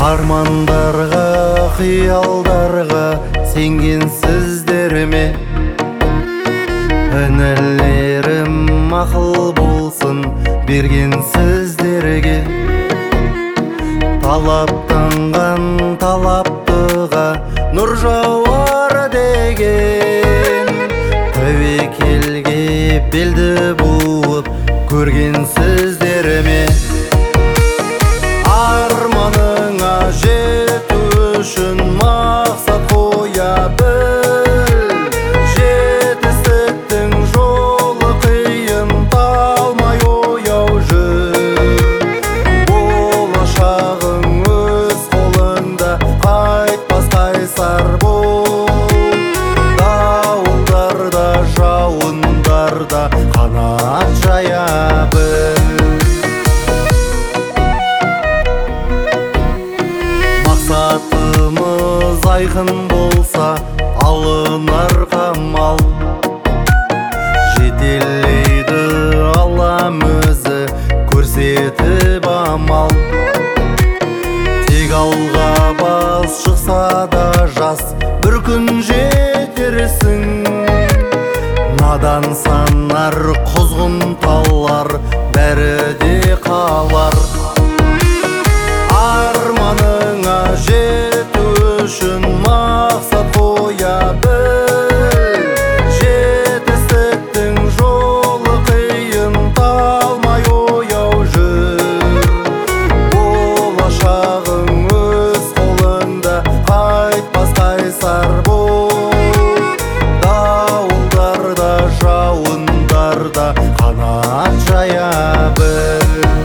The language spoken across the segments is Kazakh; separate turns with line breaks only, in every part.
Армандарға, қиялдарға сенгенсіздер ме? Інілерім ақыл болсын бергенсіздерге. Талаптанған талаптыға нұр жауар деген, тәуекелге белді буып көргенсіздер ме? Арманыңа жету үшін мақсат қоя біл, жетістіктің жолы қиын, талмай ояу жүр. Болашағың өз қолыңда, қайтпас қайсар бол. Дауылдарда, жауындарда қанат жая біл. Мақсатымыз айқын болса, алынар қамал. Жетелейді Аллам өзі, көрсетіп амал. Тек алға бас шықса да жас, бір күн жетерсің. Надан санар, құзғын талар, бәрі де қалар. Арманыңа жету үшін мақсат қоя біл, жетістіктің жолы қиын, талмай ояу жүр. Болашағың өз қолыңда, қайтпас қайсар бол. Дауылдарда, жауындарда қанат жая біл.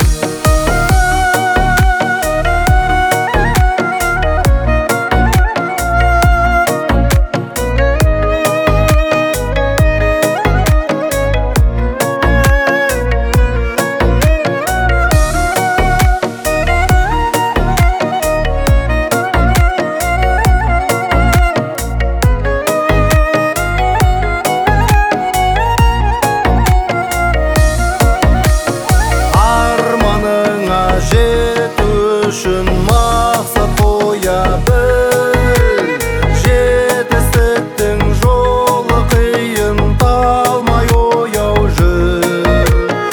Жету үшін мақсат қоя біл, жетістіктің жолы қиын, талмай ояу жүр.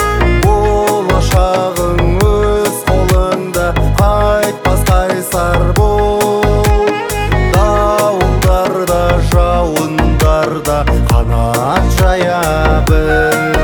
Болашағың өз қолыңда, қайтпас қайсар бол. Дауылдарда, жауындарда қанат жая біл.